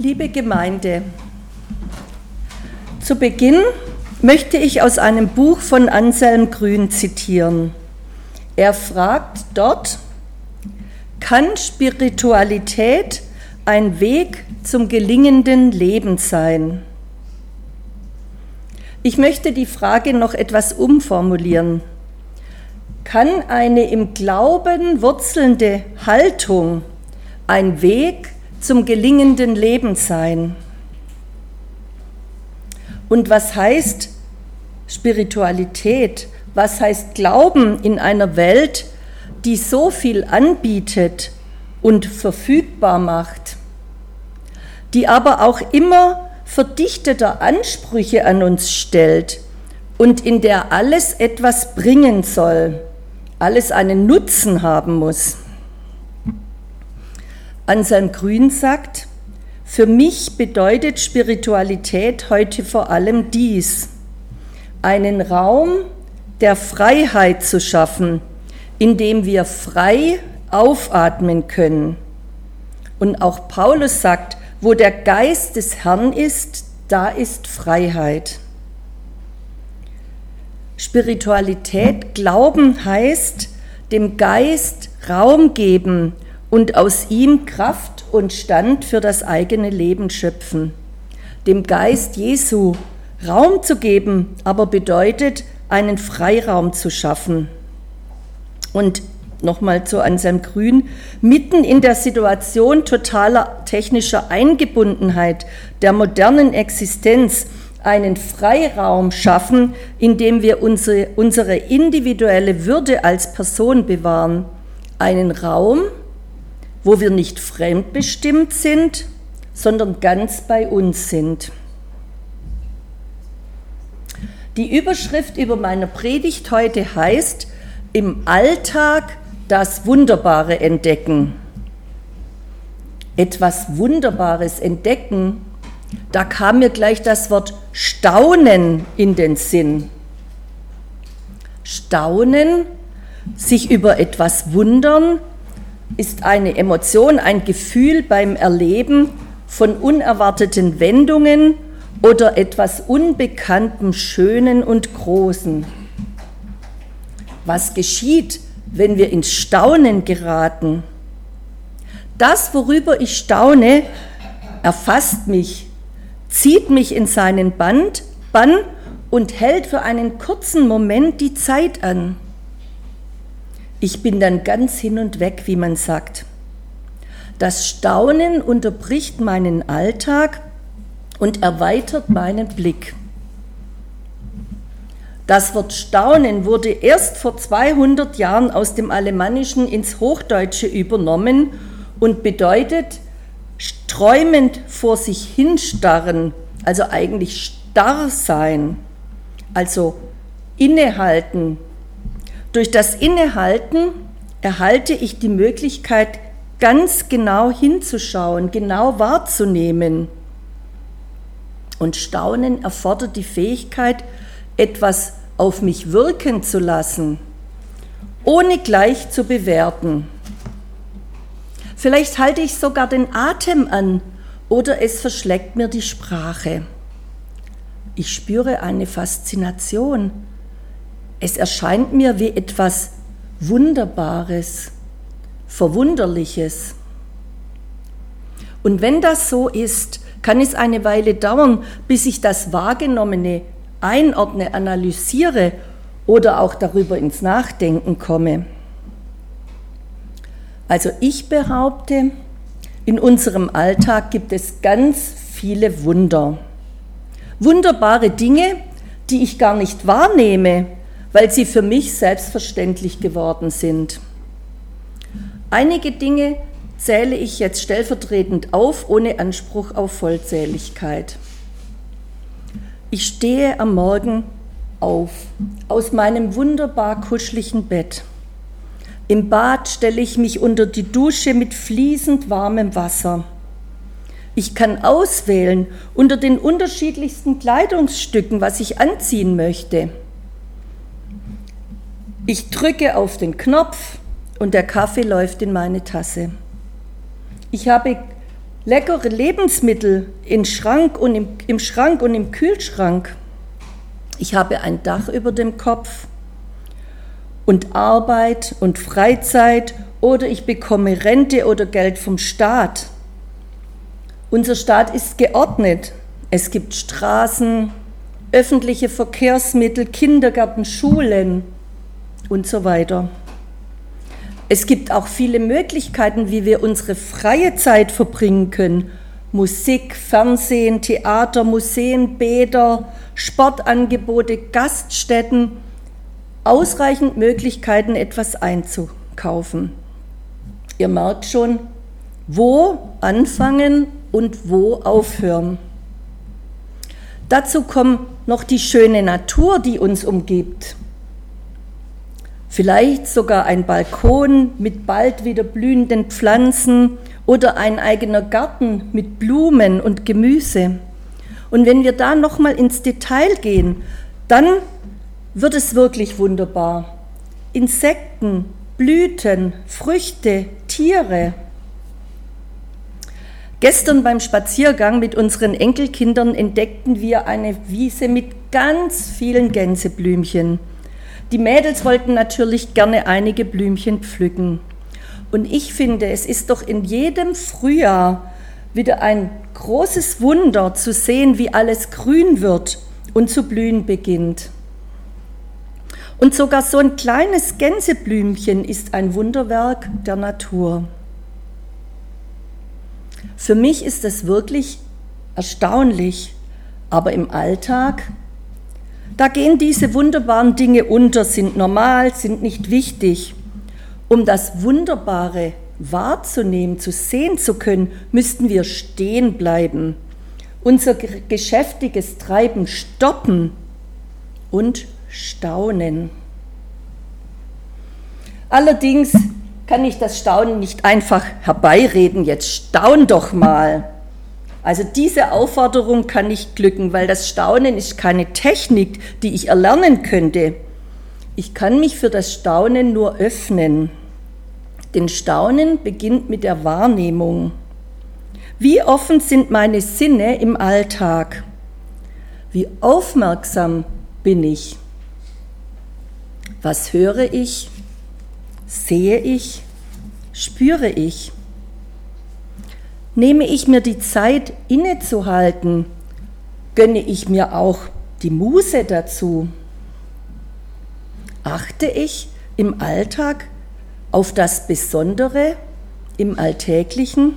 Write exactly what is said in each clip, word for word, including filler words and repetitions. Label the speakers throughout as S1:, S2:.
S1: Liebe Gemeinde, zu Beginn möchte ich aus einem Buch von Anselm Grün zitieren. Er fragt dort: Kann Spiritualität ein Weg zum gelingenden Leben sein? Ich möchte die Frage noch etwas umformulieren. Kann eine im Glauben wurzelnde Haltung ein Weg zum gelingenden Leben sein? Und was heißt Spiritualität? Was heißt Glauben in einer Welt, die so viel anbietet und verfügbar macht, die aber auch immer verdichteter Ansprüche an uns stellt und in der alles etwas bringen soll, alles einen Nutzen haben muss? Anselm Grün sagt: Für mich bedeutet Spiritualität heute vor allem dies: einen Raum der Freiheit zu schaffen, in dem wir frei aufatmen können. Und auch Paulus sagt: Wo der Geist des Herrn ist, da ist Freiheit. Spiritualität, Glauben heißt, dem Geist Raum geben und aus ihm Kraft und Stand für das eigene Leben schöpfen. Dem Geist Jesu Raum zu geben, aber bedeutet, einen Freiraum zu schaffen. Und nochmal zu Anselm Grün: Mitten in der Situation totaler technischer Eingebundenheit der modernen Existenz einen Freiraum schaffen, in dem wir unsere, unsere individuelle Würde als Person bewahren. Einen Raum, wo wir nicht fremdbestimmt sind, sondern ganz bei uns sind. Die Überschrift über meiner Predigt heute heißt: Im Alltag das Wunderbare entdecken. Etwas Wunderbares entdecken, da kam mir gleich das Wort Staunen in den Sinn. Staunen, sich über etwas wundern, ist eine Emotion, ein Gefühl beim Erleben von unerwarteten Wendungen oder etwas Unbekanntem, Schönen und Großen. Was geschieht, wenn wir ins Staunen geraten? Das, worüber ich staune, erfasst mich, zieht mich in seinen Band, Bann und hält für einen kurzen Moment die Zeit an. Ich bin dann ganz hin und weg, wie man sagt. Das Staunen unterbricht meinen Alltag und erweitert meinen Blick. Das Wort Staunen wurde erst vor zweihundert Jahren aus dem Alemannischen ins Hochdeutsche übernommen und bedeutet träumend vor sich hinstarren, also eigentlich starr sein, also innehalten. Durch das Innehalten erhalte ich die Möglichkeit, ganz genau hinzuschauen, genau wahrzunehmen. Und Staunen erfordert die Fähigkeit, etwas auf mich wirken zu lassen, ohne gleich zu bewerten. Vielleicht halte ich sogar den Atem an oder es verschlägt mir die Sprache. Ich spüre eine Faszination. Es erscheint mir wie etwas Wunderbares, Verwunderliches. Und wenn das so ist, kann es eine Weile dauern, bis ich das Wahrgenommene einordne, analysiere oder auch darüber ins Nachdenken komme. Also ich behaupte, in unserem Alltag gibt es ganz viele Wunder. Wunderbare Dinge, die ich gar nicht wahrnehme, weil sie für mich selbstverständlich geworden sind. Einige Dinge zähle ich jetzt stellvertretend auf, ohne Anspruch auf Vollzähligkeit. Ich stehe am Morgen auf, aus meinem wunderbar kuscheligen Bett. Im Bad stelle ich mich unter die Dusche mit fließend warmem Wasser. Ich kann auswählen unter den unterschiedlichsten Kleidungsstücken, was ich anziehen möchte. Ich drücke auf den Knopf und der Kaffee läuft in meine Tasse. Ich habe leckere Lebensmittel im Schrank und im, im Schrank und im Kühlschrank. Ich habe ein Dach über dem Kopf und Arbeit und Freizeit oder ich bekomme Rente oder Geld vom Staat. Unser Staat ist geordnet. Es gibt Straßen, öffentliche Verkehrsmittel, Kindergärten, Schulen und so weiter. Es gibt auch viele Möglichkeiten, wie wir unsere freie Zeit verbringen können. Musik, Fernsehen, Theater, Museen, Bäder, Sportangebote, Gaststätten. Ausreichend Möglichkeiten, etwas einzukaufen. Ihr merkt schon, wo anfangen und wo aufhören. Dazu kommt noch die schöne Natur, die uns umgibt. Vielleicht sogar ein Balkon mit bald wieder blühenden Pflanzen oder ein eigener Garten mit Blumen und Gemüse. Und wenn wir da nochmal ins Detail gehen, dann wird es wirklich wunderbar. Insekten, Blüten, Früchte, Tiere. Gestern beim Spaziergang mit unseren Enkelkindern entdeckten wir eine Wiese mit ganz vielen Gänseblümchen. Die Mädels wollten natürlich gerne einige Blümchen pflücken. Und ich finde, es ist doch in jedem Frühjahr wieder ein großes Wunder zu sehen, wie alles grün wird und zu blühen beginnt. Und sogar so ein kleines Gänseblümchen ist ein Wunderwerk der Natur. Für mich ist es wirklich erstaunlich, aber im Alltag, da gehen diese wunderbaren Dinge unter, sind normal, sind nicht wichtig. Um das Wunderbare wahrzunehmen, zu sehen zu können, müssten wir stehen bleiben, unser geschäftiges Treiben stoppen und staunen. Allerdings kann ich das Staunen nicht einfach herbeireden, jetzt staun doch mal. Also diese Aufforderung kann nicht glücken, weil das Staunen ist keine Technik, die ich erlernen könnte. Ich kann mich für das Staunen nur öffnen. Denn Staunen beginnt mit der Wahrnehmung. Wie offen sind meine Sinne im Alltag? Wie aufmerksam bin ich? Was höre ich? Sehe ich? Spüre ich? Nehme ich mir die Zeit, innezuhalten? Gönne ich mir auch die Muße dazu? Achte ich im Alltag auf das Besondere im Alltäglichen?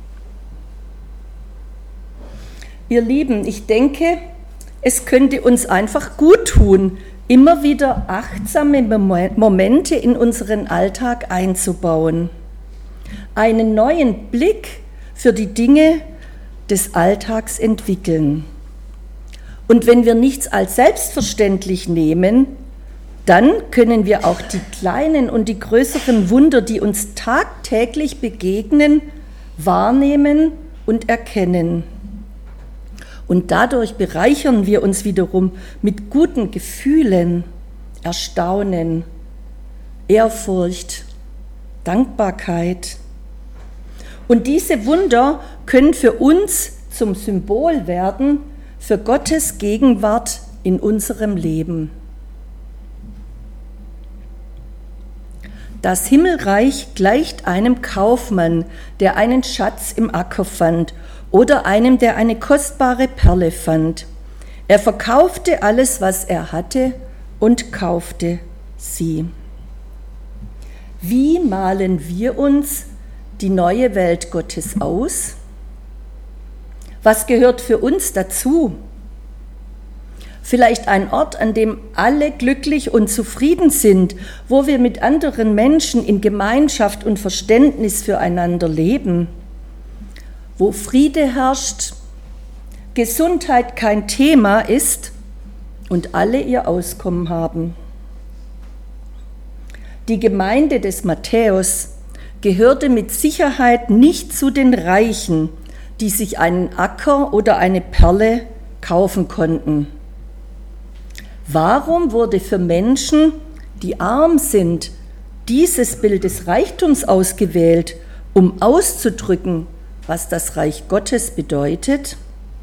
S1: Ihr Lieben, ich denke, es könnte uns einfach gut tun, immer wieder achtsame Momente in unseren Alltag einzubauen. Einen neuen Blick für die Dinge des Alltags entwickeln. Und wenn wir nichts als selbstverständlich nehmen, dann können wir auch die kleinen und die größeren Wunder, die uns tagtäglich begegnen, wahrnehmen und erkennen. Und dadurch bereichern wir uns wiederum mit guten Gefühlen, Erstaunen, Ehrfurcht, Dankbarkeit. Und diese Wunder können für uns zum Symbol werden für Gottes Gegenwart in unserem Leben. Das Himmelreich gleicht einem Kaufmann, der einen Schatz im Acker fand, oder einem, der eine kostbare Perle fand. Er verkaufte alles, was er hatte, und kaufte sie. Wie malen wir uns die neue Welt Gottes aus? Was gehört für uns dazu? Vielleicht ein Ort, an dem alle glücklich und zufrieden sind, wo wir mit anderen Menschen in Gemeinschaft und Verständnis füreinander leben, wo Friede herrscht, Gesundheit kein Thema ist und alle ihr Auskommen haben. Die Gemeinde des Matthäus gehörte mit Sicherheit nicht zu den Reichen, die sich einen Acker oder eine Perle kaufen konnten. Warum wurde für Menschen, die arm sind, dieses Bild des Reichtums ausgewählt, um auszudrücken, was das Reich Gottes bedeutet?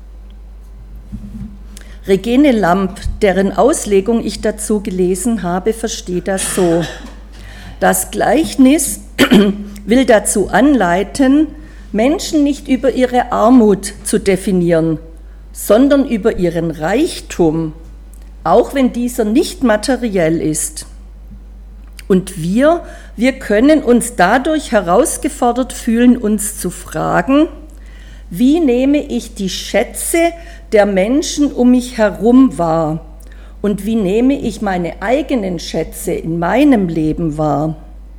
S1: Regine Lamp, deren Auslegung ich dazu gelesen habe, versteht das so. Das Gleichnis will dazu anleiten, Menschen nicht über ihre Armut zu definieren, sondern über ihren Reichtum, auch wenn dieser nicht materiell ist. Und wir, wir können uns dadurch herausgefordert fühlen, uns zu fragen, wie nehme ich die Schätze der Menschen um mich herum wahr und wie nehme ich meine eigenen Schätze in meinem Leben wahr?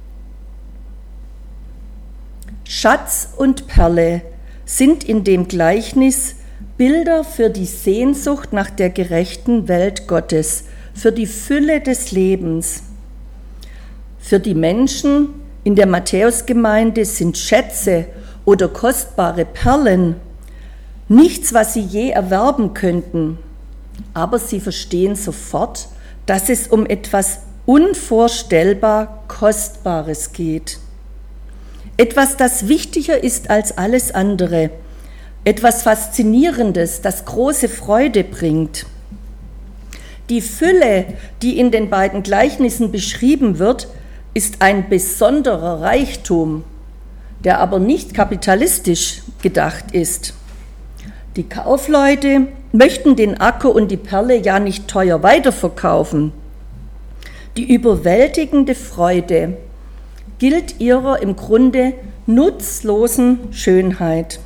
S1: Schatz und Perle sind in dem Gleichnis Bilder für die Sehnsucht nach der gerechten Welt Gottes, für die Fülle des Lebens. Für die Menschen in der Matthäusgemeinde sind Schätze oder kostbare Perlen nichts, was sie je erwerben könnten, aber sie verstehen sofort, dass es um etwas unvorstellbar Kostbares geht. Etwas, das wichtiger ist als alles andere, etwas Faszinierendes, das große Freude bringt. Die Fülle, die in den beiden Gleichnissen beschrieben wird, ist ein besonderer Reichtum, der aber nicht kapitalistisch gedacht ist. Die Kaufleute möchten den Acker und die Perle ja nicht teuer weiterverkaufen. Die überwältigende Freude gilt ihrer im Grunde nutzlosen Schönheit.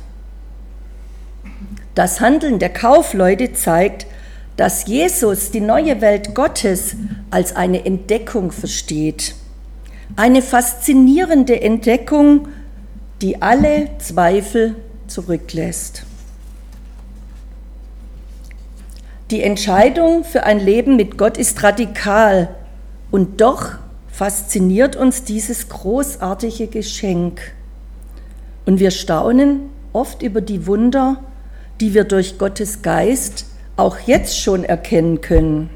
S1: Das Handeln der Kaufleute zeigt, dass Jesus die neue Welt Gottes als eine Entdeckung versteht. Eine faszinierende Entdeckung, die alle Zweifel zurücklässt. Die Entscheidung für ein Leben mit Gott ist radikal und doch fasziniert uns dieses großartige Geschenk. Und wir staunen oft über die Wunder, die wir durch Gottes Geist auch jetzt schon erkennen können.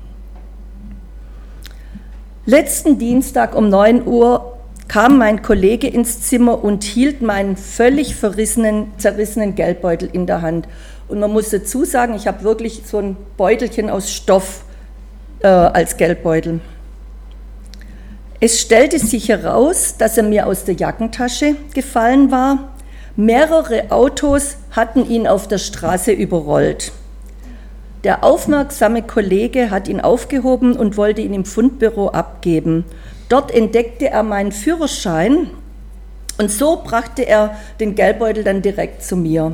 S1: Letzten Dienstag um neun Uhr kam mein Kollege ins Zimmer und hielt meinen völlig verrissenen, zerrissenen Geldbeutel in der Hand. Und man muss dazu sagen, ich habe wirklich so ein Beutelchen aus Stoff äh, als Geldbeutel. Es stellte sich heraus, dass er mir aus der Jackentasche gefallen war. Mehrere Autos hatten ihn auf der Straße überrollt. Der aufmerksame Kollege hat ihn aufgehoben und wollte ihn im Fundbüro abgeben. Dort entdeckte er meinen Führerschein und so brachte er den Geldbeutel dann direkt zu mir.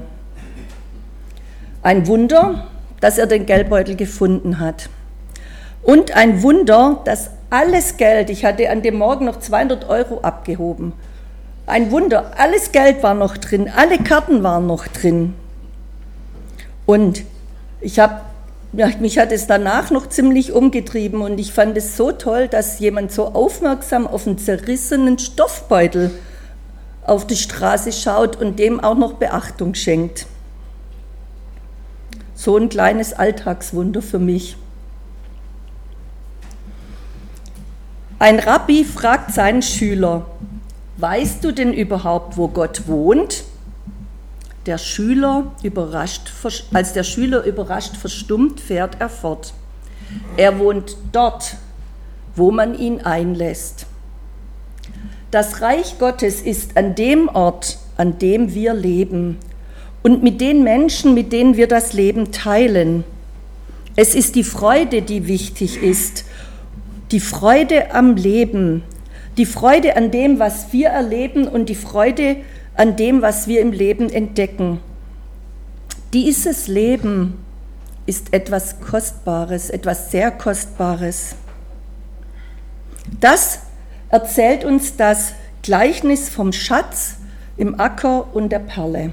S1: Ein Wunder, dass er den Geldbeutel gefunden hat. Und ein Wunder, dass alles Geld, ich hatte an dem Morgen noch zweihundert Euro abgehoben, ein Wunder, alles Geld war noch drin, alle Karten waren noch drin. Und ich habe, ja, mich hat es danach noch ziemlich umgetrieben und ich fand es so toll, dass jemand so aufmerksam auf einen zerrissenen Stoffbeutel auf die Straße schaut und dem auch noch Beachtung schenkt. So ein kleines Alltagswunder für mich. Ein Rabbi fragt seinen Schüler, weißt du denn überhaupt, wo Gott wohnt? Der Schüler überrascht, als der Schüler überrascht verstummt, fährt er fort. Er wohnt dort, wo man ihn einlässt. Das Reich Gottes ist an dem Ort, an dem wir leben und mit den Menschen, mit denen wir das Leben teilen. Es ist die Freude, die wichtig ist, die Freude am Leben, die Freude an dem, was wir erleben und die Freude an dem, was wir im Leben entdecken. Dieses Leben ist etwas Kostbares, etwas sehr Kostbares. Das erzählt uns das Gleichnis vom Schatz im Acker und der Perle.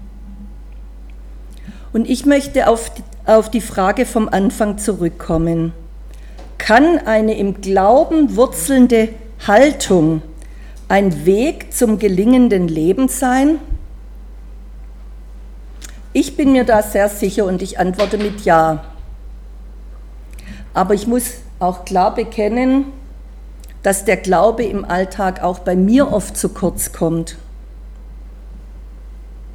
S1: Und ich möchte auf die, auf die Frage vom Anfang zurückkommen. Kann eine im Glauben wurzelnde Haltung ein Weg zum gelingenden Leben sein? Ich bin mir da sehr sicher und ich antworte mit Ja. Aber ich muss auch klar bekennen, dass der Glaube im Alltag auch bei mir oft zu kurz kommt.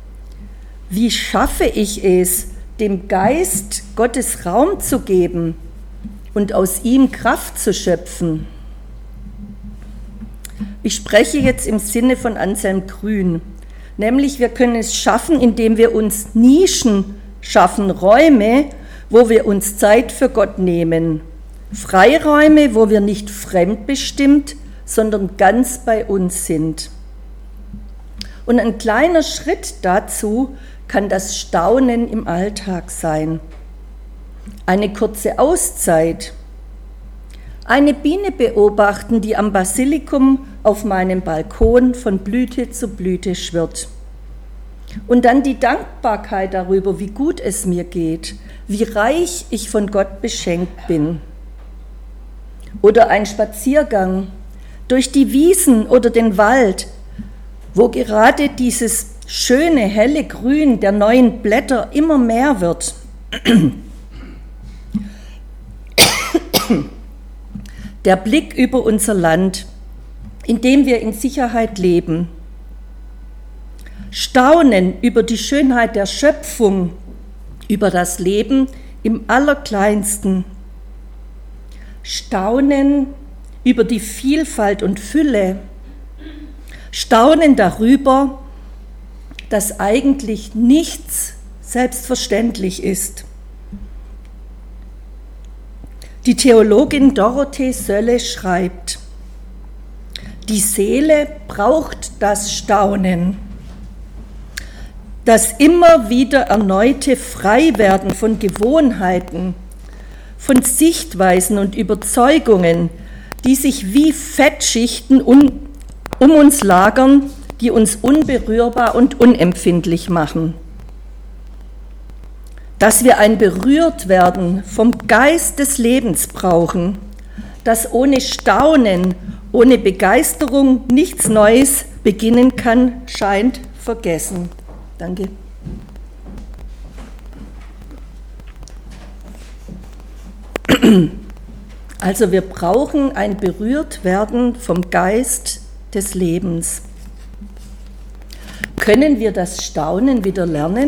S1: Wie schaffe ich es, dem Geist Gottes Raum zu geben und aus ihm Kraft zu schöpfen? Ich spreche jetzt im Sinne von Anselm Grün, nämlich wir können es schaffen, indem wir uns Nischen schaffen, Räume, wo wir uns Zeit für Gott nehmen, Freiräume, wo wir nicht fremdbestimmt, sondern ganz bei uns sind. Und ein kleiner Schritt dazu kann das Staunen im Alltag sein. Eine kurze Auszeit. Eine Biene beobachten, die am Basilikum auf meinem Balkon von Blüte zu Blüte schwirrt. Und dann die Dankbarkeit darüber, wie gut es mir geht, wie reich ich von Gott beschenkt bin. Oder ein Spaziergang durch die Wiesen oder den Wald, wo gerade dieses schöne, helle Grün der neuen Blätter immer mehr wird. Der Blick über unser Land, in dem wir in Sicherheit leben. Staunen über die Schönheit der Schöpfung, über das Leben im Allerkleinsten. Staunen über die Vielfalt und Fülle. Staunen darüber, dass eigentlich nichts selbstverständlich ist. Die Theologin Dorothee Sölle schreibt: Die Seele braucht das Staunen, das immer wieder erneute Freiwerden von Gewohnheiten, von Sichtweisen und Überzeugungen, die sich wie Fettschichten um, um uns lagern, die uns unberührbar und unempfindlich machen. Dass wir ein Berührtwerden vom Geist des Lebens brauchen, das ohne Staunen, ohne Begeisterung nichts Neues beginnen kann, scheint vergessen. Danke. Also wir brauchen ein Berührtwerden vom Geist des Lebens. Können wir das Staunen wieder lernen?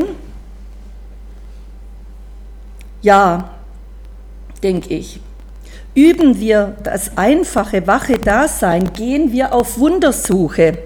S1: Ja, denke ich. Üben wir das einfache, wache Dasein, gehen wir auf Wundersuche.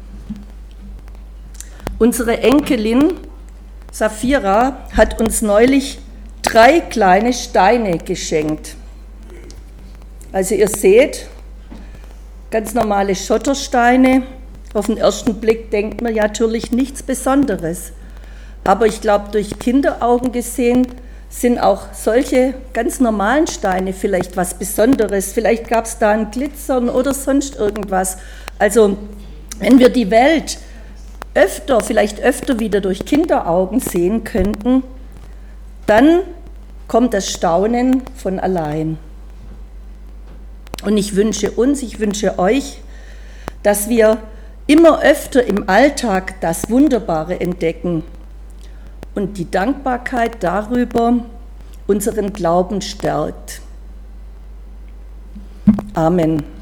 S1: Unsere Enkelin Safira hat uns neulich drei kleine Steine geschenkt. Also ihr seht, ganz normale Schottersteine. Auf den ersten Blick denkt man ja natürlich nichts Besonderes. Aber ich glaube, durch Kinderaugen gesehen sind auch solche ganz normalen Steine vielleicht was Besonderes. Vielleicht gab es da ein Glitzern oder sonst irgendwas. Also wenn wir die Welt öfter, vielleicht öfter wieder durch Kinderaugen sehen könnten, dann kommt das Staunen von allein. Und ich wünsche uns, ich wünsche euch, dass wir immer öfter im Alltag das Wunderbare entdecken und die Dankbarkeit darüber unseren Glauben stärkt. Amen.